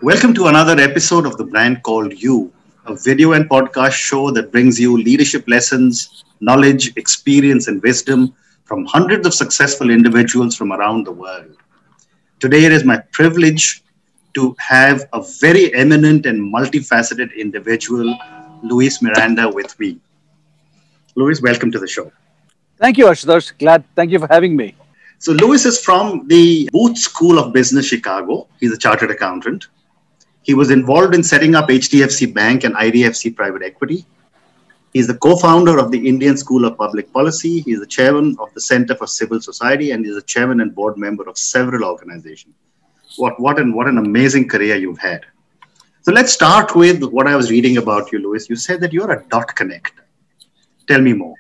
Welcome to another episode of The Brand Called You, a video and podcast show that brings you leadership lessons, knowledge, experience, and wisdom from hundreds of successful individuals from around the world. Today, it is my privilege to have a very eminent and multifaceted individual, Luis Miranda, with me. Luis, welcome to the show. Thank you, Ashutosh. Thank you for having me. So, Luis is from the Booth School of Business, Chicago. He's a chartered accountant. He was involved in setting up HDFC Bank and IDFC Private Equity. He's the co-founder of the Indian School of Public Policy. He's the chairman of the Center for Civil Society, and he's a chairman and board member of several organizations. What an amazing career you've had. So let's start with what I was reading about you, Luis. You said that you're a dot connector. Tell me more.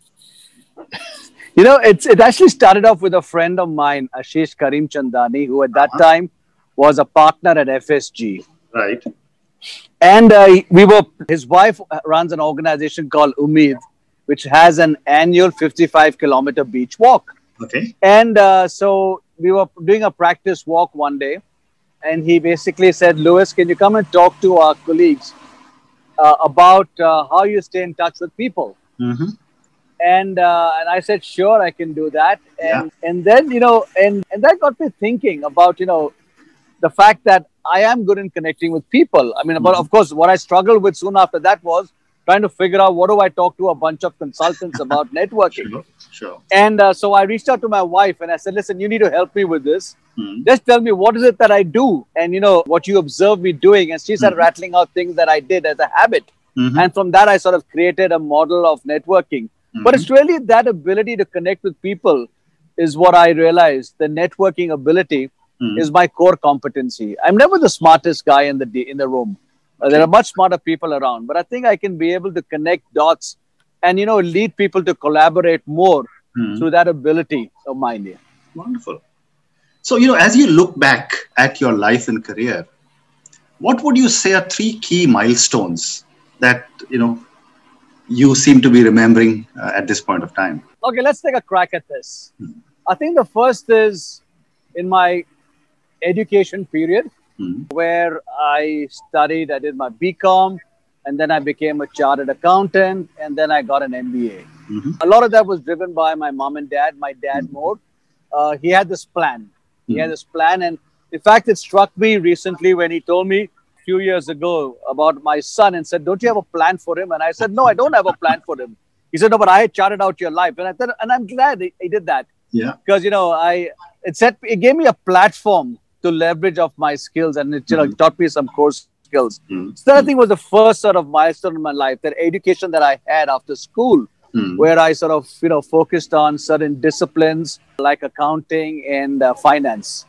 It actually started off with a friend of mine, Ashish Karim Chandani, who at that time was a partner at FSG. Right. And his wife runs an organization called Umeed, which has an annual 55-kilometer beach walk. Okay. And so we were doing a practice walk one day, and he basically said, Louis, can you come and talk to our colleagues about how you stay in touch with people? Mm-hmm. And I said, sure, I can do that. And then, and that got me thinking about, the fact that I am good in connecting with people. I mean, but of course, what I struggled with soon after that was trying to figure out what do I talk to a bunch of consultants about networking. Sure. And so I reached out to my wife and I said, listen, you need to help me with this. Mm-hmm. Just tell me, what is it that I do? And, what you observe me doing. And she started rattling out things that I did as a habit. Mm-hmm. And from that, I sort of created a model of networking. Mm-hmm. But it's really that ability to connect with people is what I realized. The networking ability is my core competency. I'm never the smartest guy in the room. There are much smarter people around, but I think I can be able to connect dots and, lead people to collaborate more through that ability of mine. Yeah. Wonderful. So, as you look back at your life and career, what would you say are three key milestones that, you seem to be remembering at this point of time? Okay, let's take a crack at this. I think the first is in my education period where I did my BCom, and then I became a chartered accountant, and then I got an MBA. A lot of that was driven by my mom and dad, my dad more. He had this plan. And in fact, it struck me recently when he told me a few years ago about my son and said, don't you have a plan for him? And I said, no, I don't have a plan for him. He said, no, but I had charted out your life. And I said, and I'm glad he did that. Yeah. Because, it gave me a platform to leverage of my skills, and it taught me some core skills. So that I think was the first sort of milestone in my life, that education that I had after school, where I sort of, focused on certain disciplines like accounting and finance.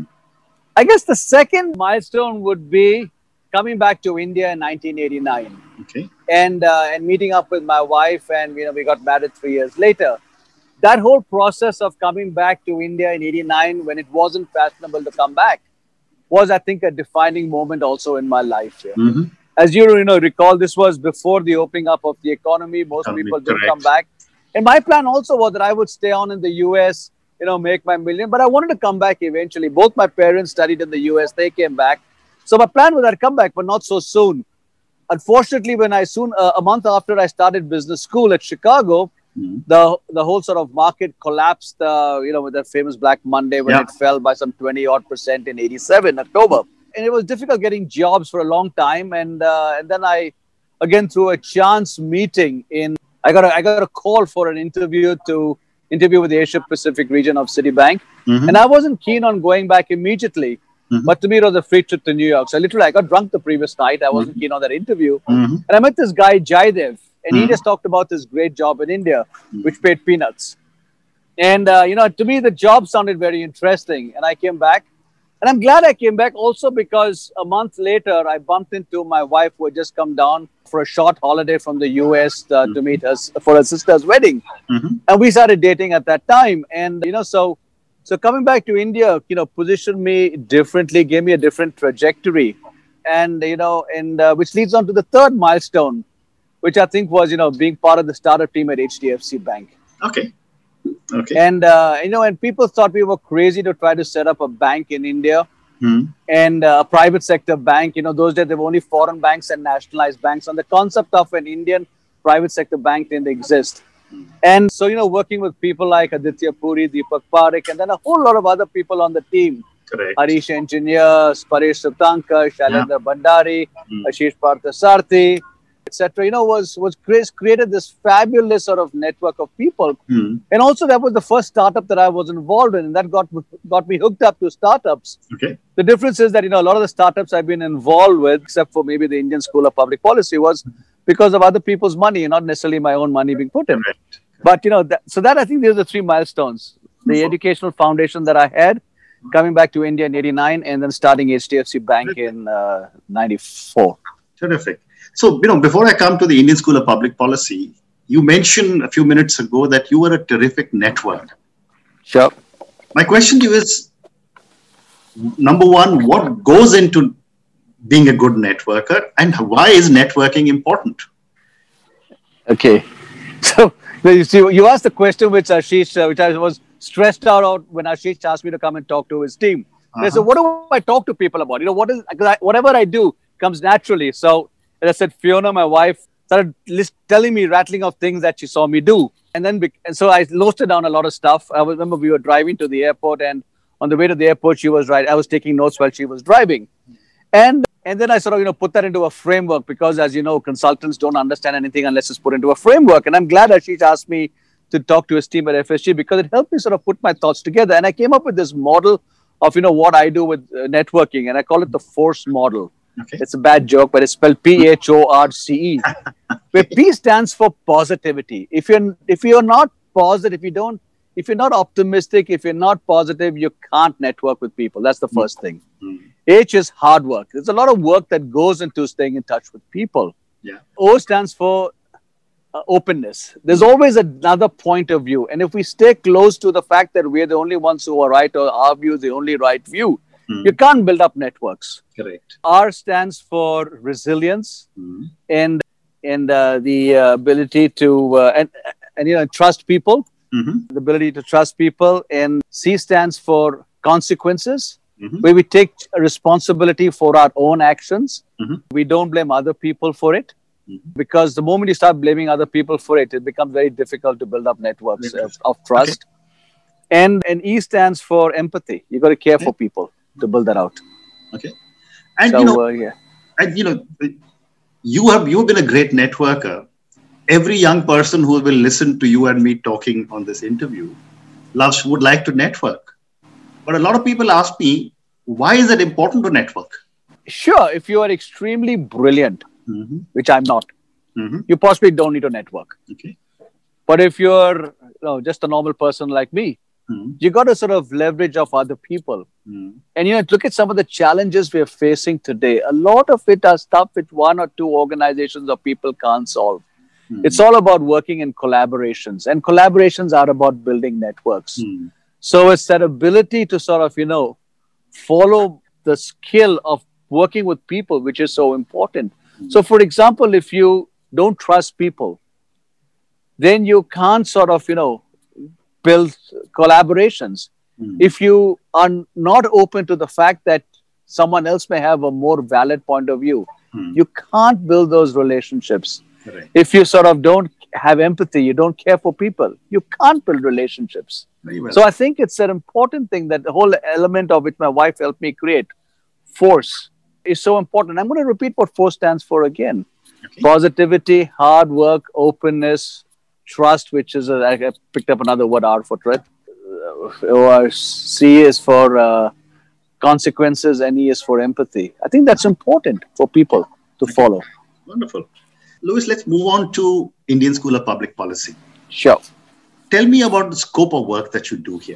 I guess the second milestone would be coming back to India in 1989. Okay. And meeting up with my wife, and, we got married 3 years later. That whole process of coming back to India in 89, when it wasn't fashionable to come back, was, I think, a defining moment also in my life. Yeah. As you recall, this was before the opening up of the economy. Most people didn't come back. And my plan also was that I would stay on in the US, make my million. But I wanted to come back eventually. Both my parents studied in the US. They came back. So my plan was I'd come back, but not so soon. Unfortunately, when a month after I started business school at Chicago, the whole sort of market collapsed, with that famous Black Monday when it fell by some 20% in 87, October. And it was difficult getting jobs for a long time. And then I, again, through a chance meeting I got a call for an interview with the Asia Pacific region of Citibank. And I wasn't keen on going back immediately. But to me, it was a free trip to New York. So literally, I got drunk the previous night. I wasn't keen on that interview. And I met this guy, Jaidev. And he just talked about this great job in India, which paid peanuts. And, to me, the job sounded very interesting. And I came back. And I'm glad I came back also because a month later, I bumped into my wife who had just come down for a short holiday from the US to meet us for her sister's wedding. And we started dating at that time. And, so coming back to India, positioned me differently, gave me a different trajectory. And, which leads on to the third milestone, which I think was, being part of the startup team at HDFC Bank. Okay. And, and people thought we were crazy to try to set up a bank in India. and a private sector bank. Those days there were only foreign banks and nationalized banks. And the concept of an Indian private sector bank didn't exist. And so, working with people like Aditya Puri, Deepak Parekh, and then a whole lot of other people on the team. Correct. Harish Engineer, Paresh Sutankar, Shailendra Bhandari, Ashish Parthasarathy, etc. Created this fabulous sort of network of people. And also that was the first startup that I was involved in, and that got me hooked up to startups. Okay. The difference is that, a lot of the startups I've been involved with, except for maybe the Indian School of Public Policy, was because of other people's money, not necessarily my own money being put in. Correct. But, I think these are the three milestones. The educational foundation that I had, coming back to India in 89, and then starting HDFC Bank in 94. Terrific. So, before I come to the Indian School of Public Policy, you mentioned a few minutes ago that you were a terrific network. Sure. My question to you is, number one, what goes into being a good networker, and why is networking important? Okay. So, you asked the question which I was stressed out when Ashish asked me to come and talk to his team. So what do I talk to people about? Whatever I do comes naturally. So, as I said, Fiona, my wife, started telling me, rattling off things that she saw me do. And so I noted down a lot of stuff. I remember we were driving to the airport, and on the way to the airport, I was taking notes while she was driving. And then I sort of, put that into a framework, because as you know, consultants don't understand anything unless it's put into a framework. And I'm glad Ashish asked me to talk to his team at FSG, because it helped me sort of put my thoughts together. And I came up with this model of, what I do with networking, and I call it the FORCE model. Okay. It's a bad joke, but it's spelled PHORCE, where P stands for positivity. If you're not positive, if you're not optimistic, if you're not positive, you can't network with people. That's the first thing. H is hard work. There's a lot of work that goes into staying in touch with people. Yeah. O stands for openness. There's always another point of view. And if we stay close to the fact that we're the only ones who are right, or our view is the only right view, you can't build up networks. Correct. R stands for resilience and the ability to trust people. The ability to trust people. And C stands for consequences, where we take responsibility for our own actions. We don't blame other people for it, because the moment you start blaming other people for it, it becomes very difficult to build up networks of trust. Okay. And E stands for empathy. You got to care for people to build that out. Okay. And you've been a great networker. Every young person who will listen to you and me talking on this interview would like to network. But a lot of people ask me, why is it important to network? Sure. If you are extremely brilliant, which I'm not, you possibly don't need to network. Okay. But if you're just a normal person like me, you got to sort of leverage off other people. And, look at some of the challenges we're facing today. A lot of it are stuff which one or two organizations or people can't solve. It's all about working in collaborations, and collaborations are about building networks. So it's that ability to sort of, follow the skill of working with people, which is so important. So, for example, if you don't trust people, then you can't sort of, build collaborations. If you are not open to the fact that someone else may have a more valid point of view, you can't build those relationships. Right. If you sort of don't have empathy, you don't care for people, you can't build relationships. Very well. So I think it's an important thing that the whole element of which my wife helped me create, FORCE, is so important. I'm going to repeat what FORCE stands for again. Okay. Positivity, hard work, openness, trust, which is, I picked up another word, R for truth. Or C is for consequences, and E is for empathy. I think that's important for people to follow. Wonderful. Louis, let's move on to Indian School of Public Policy. Sure. Tell me about the scope of work that you do here.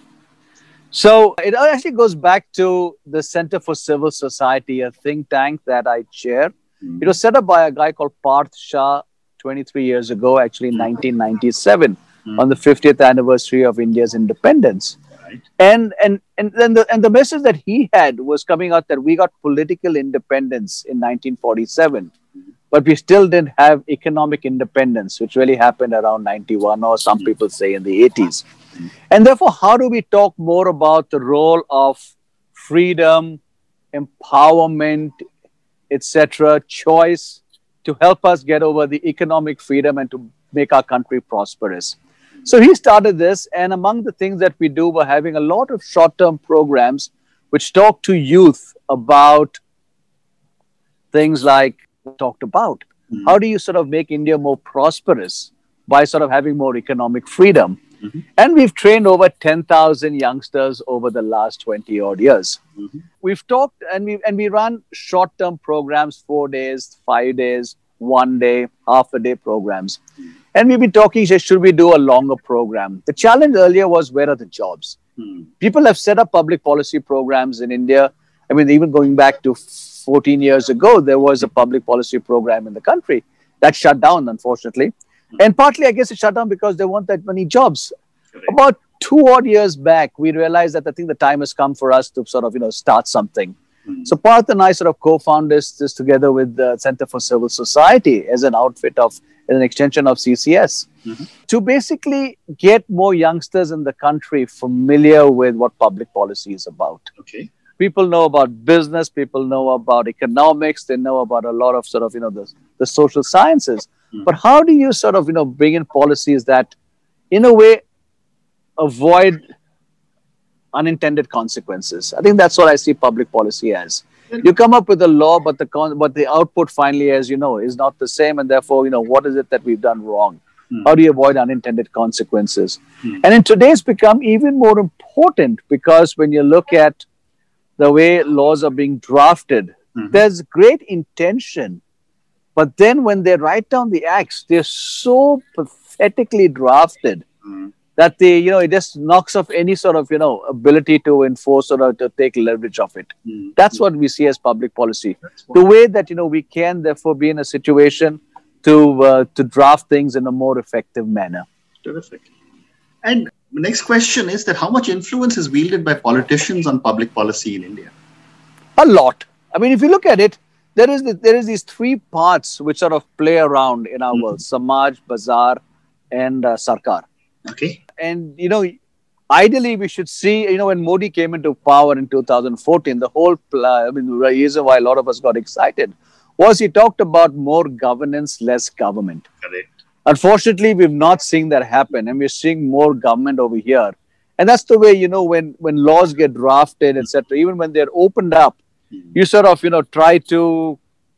So it actually goes back to the Center for Civil Society, a think tank that I chair. It was set up by a guy called Parth Shah 23 years ago, actually in 1997, on the 50th anniversary of India's independence. Right. And the message that he had was coming out that we got political independence in 1947. But we still didn't have economic independence, which really happened around 91, or some people say in the 80s. And therefore, how do we talk more about the role of freedom, empowerment, etc., choice to help us get over the economic freedom and to make our country prosperous. So he started this, and among the things that we do, we're having a lot of short-term programs which talk to youth about things like we talked about. How do you sort of make India more prosperous by sort of having more economic freedom? And we've trained over 10,000 youngsters over the last 20 odd years. We've talked and we run short-term programs, 4 days, 5 days, 1 day, half a day programs. And we've been talking, should we do a longer program? The challenge earlier was, where are the jobs? People have set up public policy programs in India. I mean, even going back to 14 years ago, there was a public policy program in the country that shut down, unfortunately. And partly, I guess, it shut down because there weren't that many jobs. About 2 odd years back, we realized that I think the time has come for us to sort of, start something. So Parth and I sort of co-founded this together with the Center for Civil Society as an outfit as an extension of CCS to basically get more youngsters in the country familiar with what public policy is about. Okay. People know about business, people know about economics, they know about a lot of sort of, the social sciences. But how do you sort of, bring in policies that, in a way, avoid unintended consequences? I think that's what I see public policy as. You come up with a law, but the output finally, as you know, is not the same. And therefore, what is it that we've done wrong? How do you avoid unintended consequences? And in today's become even more important, because when you look at the way laws are being drafted, there's great intention. But then when they write down the acts, they're so pathetically drafted that it just knocks off any sort of, ability to enforce or to take leverage of it. That's what we see as public policy. The way that, we can therefore be in a situation to draft things in a more effective manner. Terrific. And the next question is that how much influence is wielded by politicians on public policy in India? A lot. I mean, if you look at it, there is these 3 parts which sort of play around in our world: Samaj, Bazaar, and Sarkar. Okay. And, ideally we should see, when Modi came into power in 2014, the whole, the reason why a lot of us got excited was he talked about more governance, less government. Correct. Unfortunately, we've not seen that happen, and we're seeing more government over here. And that's the way, when laws get drafted, etc., even when they're opened up, you sort of, try to,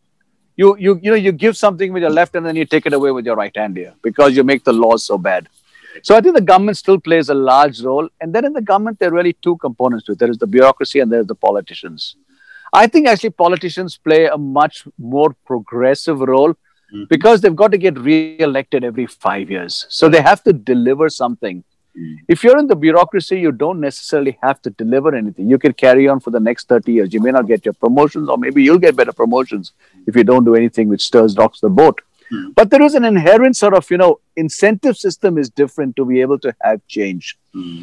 you give something with your left and then you take it away with your right hand here because you make the laws so bad. So I think the government still plays a large role. And then in the government, there are really 2 components to it. There is the bureaucracy and there's the politicians. I think actually politicians play a much more progressive role because they've got to get re-elected every 5 years. So they have to deliver something. If you're in the bureaucracy, you don't necessarily have to deliver anything. You can carry on for the next 30 years. You may not get your promotions, or maybe you'll get better promotions if you don't do anything which rocks the boat. But there is an inherent sort of, incentive system is different to be able to have change.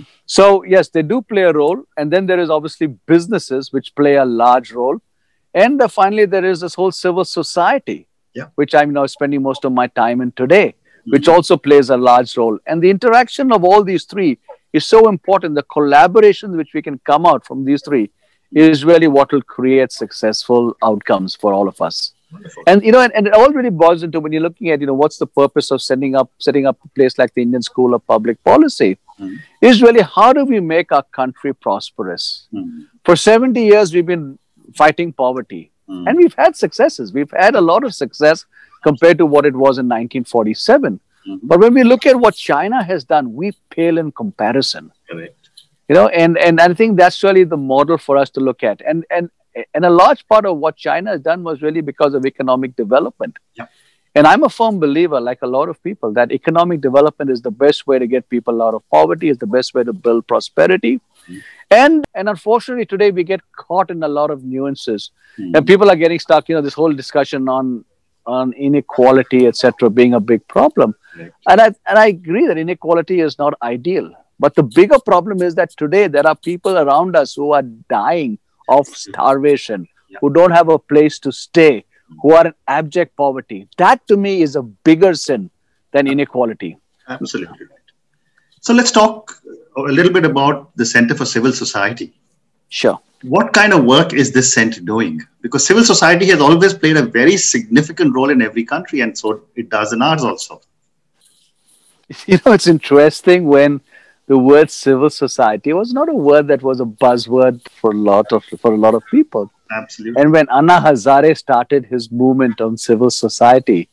So yes, they do play a role. And then there is obviously businesses which play a large role. And finally, there is this whole civil society, which I'm now spending most of my time in today, which also plays a large role. And the interaction of all these 3 is so important. The collaboration which we can come out from these 3 is really what will create successful outcomes for all of us. Wonderful. And and it all really boils into, when you're looking at what's the purpose of setting up a place like the Indian School of Public Policy, is really how do we make our country prosperous? For 70 years we've been fighting poverty, and we've had successes. We've had a lot of success compared to what it was in 1947. But when we look at what China has done, we pale in comparison. Correct. And I think that's really the model for us to look at. And a large part of what China has done was really because of economic development. And I'm a firm believer, like a lot of people, that economic development is the best way to get people out of poverty, is the best way to build prosperity. And unfortunately, today we get caught in a lot of nuances. And people are getting stuck, this whole discussion on inequality, etc., being a big problem. And I agree that inequality is not ideal. But the bigger problem is that today there are people around us who are dying of starvation, who don't have a place to stay, who are in abject poverty. That to me is a bigger sin than inequality. Absolutely right. So let's talk a little bit about the Center for Civil Society. Sure. what kind of work is this center doing? Because civil society has always played a very significant role in every country, and so it does in ours also. It's interesting when the word civil society was not a word that was a buzzword for a lot of people. Absolutely. And when Anna Hazare started his movement on civil society,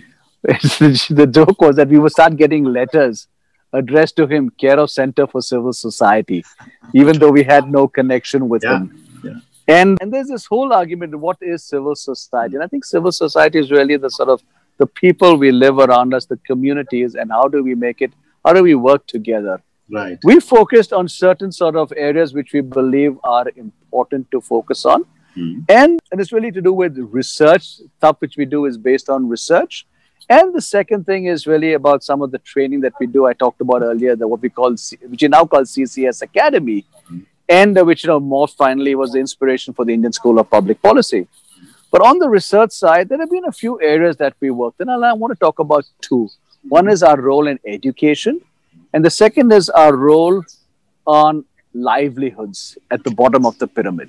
the joke was that we would start getting letters addressed to him, care of Center for Civil Society, even though we had no connection with him. Yeah. And there's this whole argument of what is civil society. And I think civil society is really the sort of the people we live around us, the communities, and how do we make it, how do we work together? Right. We focused on certain sort of areas which we believe are important to focus on. And it's really to do with research. Stuff which we do is based on research. And the second thing is really about some of the training that we do. I talked about earlier, what we call, which we now call CCS Academy, and which, more finally was the inspiration for the Indian School of Public Policy. But on the research side, there have been a few areas that we worked in, and I want to talk about two. One is our role in education, and the second is our role on livelihoods at the bottom of the pyramid.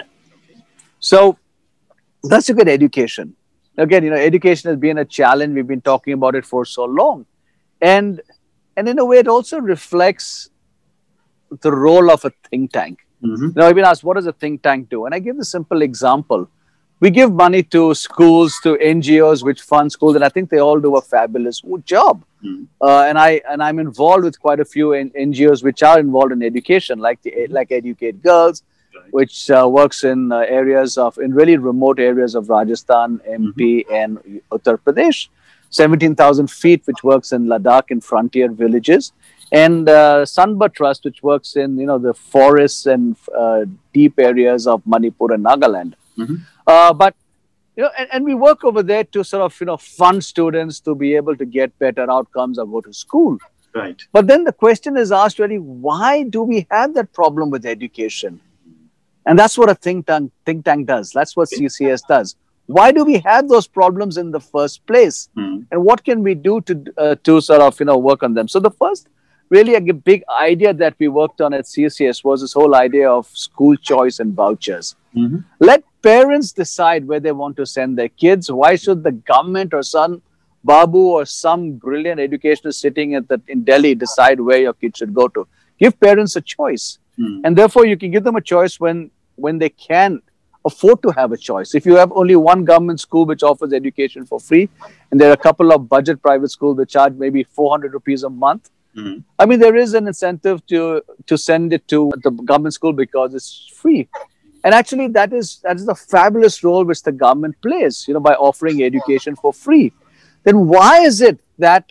So let's look at education. Again, education has been a challenge. We've been talking about it for so long. And in a way, it also reflects the role of a think tank. I've been asked, what does a think tank do? And I give the simple example. We give money to schools, to NGOs which fund schools, and I think they all do a fabulous job. And I'm involved with quite a few NGOs which are involved in education, like Educate Girls, which works in in really remote areas of Rajasthan, MP, and Uttar Pradesh. 17,000 feet, which works in Ladakh in frontier villages, and Sanba Trust, which works in the forests and deep areas of Manipur and Nagaland. But and we work over there to sort of fund students to be able to get better outcomes or go to school. Right. But then the question is asked really, why do we have that problem with education? And that's what a think tank does. That's what CCS does. Why do we have those problems in the first place? And what can we do to sort of work on them? So the first really a big idea that we worked on at CCS was this whole idea of school choice and vouchers. Let parents decide where they want to send their kids. Why should the government or some Babu or some brilliant educationist sitting in Delhi decide where your kid should go to? Give parents a choice. And therefore, you can give them a choice when they can afford to have a choice. If you have only one government school which offers education for free, and there are a couple of budget private schools which charge maybe 400 rupees a month, I mean, there is an incentive to send it to the government school because it's free. And actually, that is the fabulous role which the government plays, by offering education for free. Then why is it that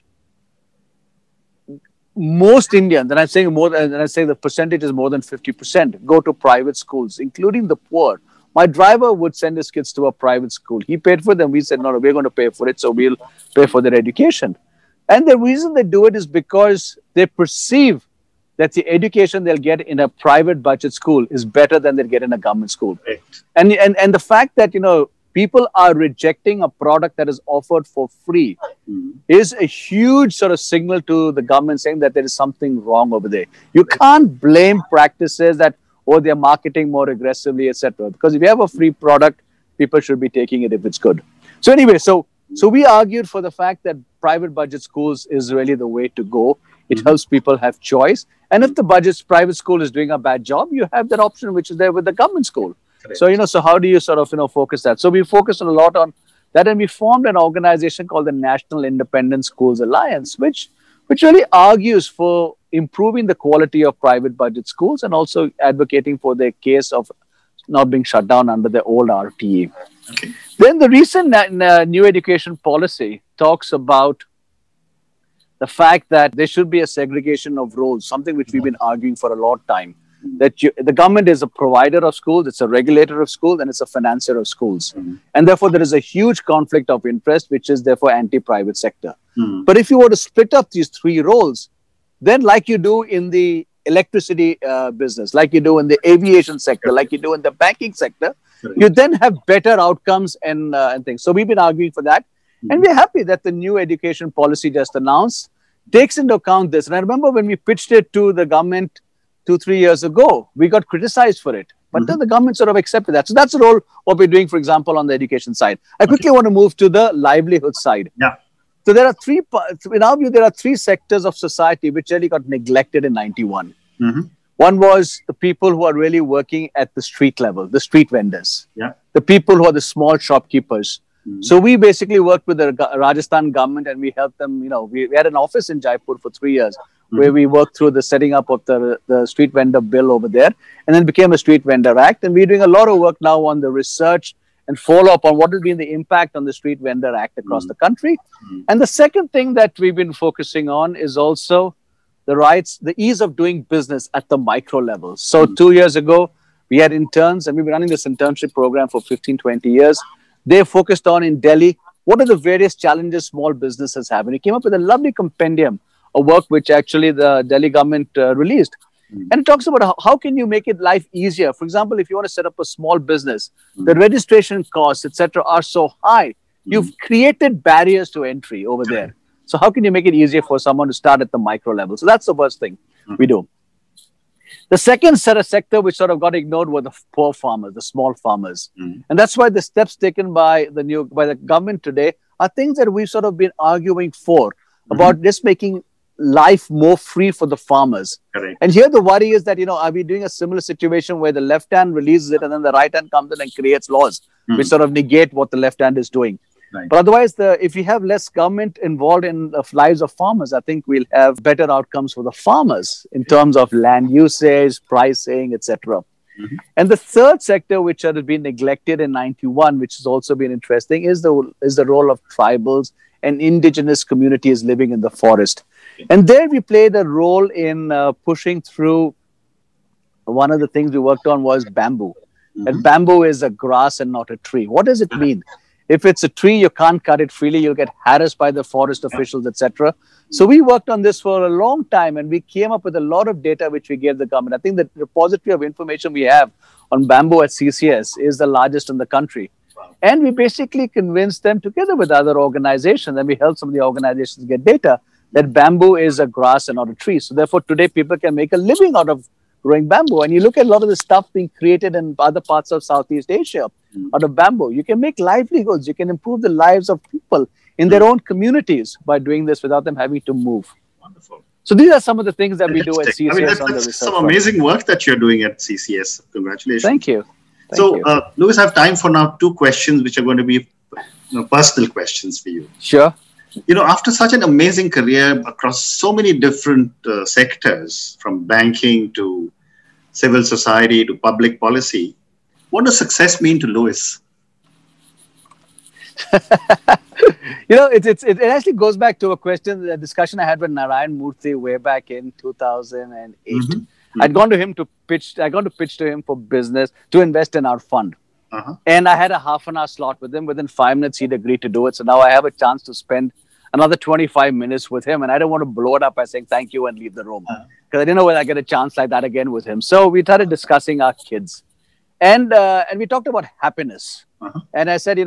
most Indians, and I'm saying the percentage is more than 50%, go to private schools, including the poor? My driver would send his kids to a private school. He paid for them. We said, no, we're going to pay for it, so we'll pay for their education. And the reason they do it is because they perceive that the education they'll get in a private budget school is better than they'll get in a government school. Right. And the fact that, people are rejecting a product that is offered for free is a huge sort of signal to the government saying that there is something wrong over there. You can't blame practices that, they're marketing more aggressively, etc. Because if you have a free product, people should be taking it if it's good. So anyway, so we argued for the fact that private budget schools is really the way to go. It helps people have choice. And if the private school is doing a bad job, you have that option which is there with the government school. Correct. So, so how do you sort of, focus that? So we focused a lot on that, and we formed an organization called the National Independent Schools Alliance, which really argues for improving the quality of private budget schools and also advocating for their case of not being shut down under the old RTE. Okay. Then the recent new education policy talks about the fact that there should be a segregation of roles, something which we've been arguing for a long time. That the government is a provider of schools, it's a regulator of schools, and it's a financier of schools. And therefore, there is a huge conflict of interest, which is therefore anti-private sector. But if you were to split up these three roles, then like you do in the electricity business, like you do in the aviation sector, like you do in the banking sector, you then have better outcomes and things. So we've been arguing for that. And we're happy that the new education policy just announced takes into account this. And I remember when we pitched it to the government 2-3 years ago, we got criticized for it But then the government sort of accepted that. So that's the role what we're doing, for example, on the education side. I quickly want to move to the livelihood side. Yeah. So there are in our view, there are three sectors of society which really got neglected in 91. One was the people who are really working at the street level, the street vendors. Yeah. The people who are the small shopkeepers. So we basically worked with the Rajasthan government and we helped them. We had an office in Jaipur for 3 years where we worked through the setting up of the street vendor bill over there, and then became a street vendor act. And we're doing a lot of work now on the research and follow up on what will be the impact on the street vendor act across the country. And the second thing that we've been focusing on is also the ease of doing business at the micro level. So 2 years ago, we had interns, and we've been running this internship program for 15, 20 years. They focused on in Delhi, what are the various challenges small businesses have? And we came up with a lovely compendium of work which actually the Delhi government released. And it talks about how can you make it life easier. For example, if you want to set up a small business, the registration costs, etc., are so high. You've created barriers to entry over there. So how can you make it easier for someone to start at the micro level? So that's the first thing we do. The second sector which sort of got ignored were the poor farmers, the small farmers. And that's why the steps taken by the government today are things that we've sort of been arguing for, about just making life more free for the farmers. Correct. And here the worry is that, are we doing a similar situation where the left hand releases it and then the right hand comes in and creates laws which sort of negate what the left hand is doing. Right. But otherwise, if you have less government involved in the lives of farmers, I think we'll have better outcomes for the farmers in terms of land usage, pricing, etc. And the third sector, which had been neglected in 91, which has also been interesting, is the role of tribals and indigenous communities living in the forest. And there we played a role in pushing through. One of the things we worked on was bamboo. And bamboo is a grass and not a tree. What does it mean? If it's a tree, you can't cut it freely. You'll get harassed by the forest officials, etc. So we worked on this for a long time, and we came up with a lot of data which we gave the government. I think the repository of information we have on bamboo at CCS is the largest in the country. And we basically convinced them, together with other organizations, and we helped some of the organizations get data, that bamboo is a grass and not a tree. So therefore, today people can make a living out of growing bamboo. And you look at a lot of the stuff being created in other parts of Southeast Asia out of bamboo. You can make livelihoods. You can improve the lives of people in their own communities by doing this without them having to move. Wonderful. So these are some of the things that we do at CCS on the research. Some amazing work that you're doing at CCS. Congratulations. Thank you. Louis, I have time for now 2 questions, which are going to be personal questions for you. Sure. After such an amazing career across so many different sectors, from banking to civil society to public policy, what does success mean to Louis? It actually goes back to a discussion I had with Narayan Murthy way back in 2008. I'd gone to pitch to him for business to invest in our fund. And I had a half an hour slot with him. Within 5 minutes, he'd agreed to do it. So now I have a chance to spend another 25 minutes with him. And I don't want to blow it up by saying thank you and leave the room, because I didn't know whether I get a chance like that again with him. So we started discussing our kids. And we talked about happiness. And I said,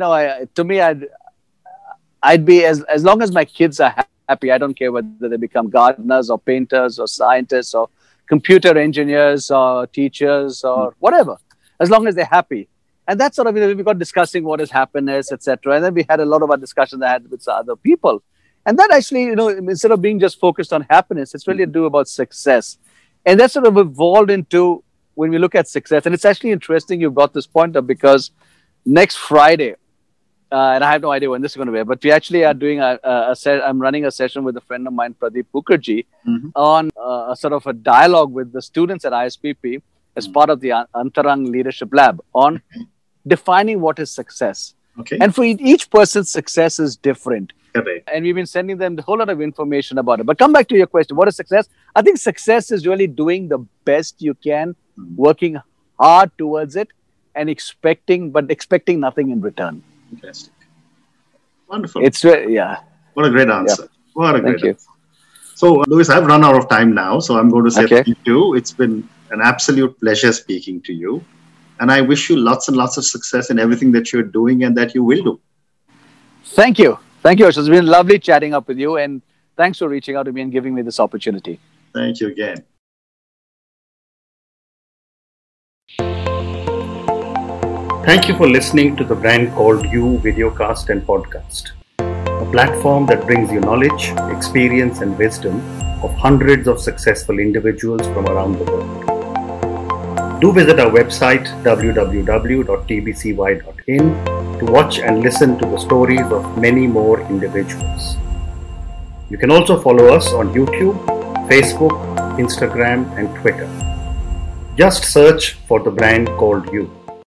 I'd be, as long as my kids are happy, I don't care whether they become gardeners or painters or scientists or computer engineers or teachers or whatever, as long as they're happy. And that's sort of, we got discussing what is happiness, etc. And then we had a lot of our discussions I had with other people. And that actually, instead of being just focused on happiness, it's really to do about success. And that sort of evolved into, when we look at success, and it's actually interesting you brought this point up, because next Friday, and I have no idea when this is going to be, but we actually are doing I'm running a session with a friend of mine, Pradeep Mukherjee, on a sort of a dialogue with the students at ISPP as part of the Antarang Leadership Lab on defining what is success. Okay. And for each person's success is different. Correct. And we've been sending them a whole lot of information about it. But come back to your question, what is success? I think success is really doing the best you can, working hard towards it, and expecting nothing in return. Fantastic. Wonderful. What a great answer. Yeah. What a great Thank answer. So, Louis, I've run out of time now, so I'm going to say thank you. It's been an absolute pleasure speaking to you. And I wish you lots and lots of success in everything that you're doing and that you will do. Thank you. Thank you, Harsh. It's been lovely chatting up with you. And thanks for reaching out to me and giving me this opportunity. Thank you again. Thank you for listening to the Brand Called You videocast and podcast, a platform that brings you knowledge, experience, and wisdom of hundreds of successful individuals from around the world. Do visit our website www.tbcy.in to watch and listen to the stories of many more individuals. You can also follow us on YouTube, Facebook, Instagram, and Twitter. Just search for the Brand Called You.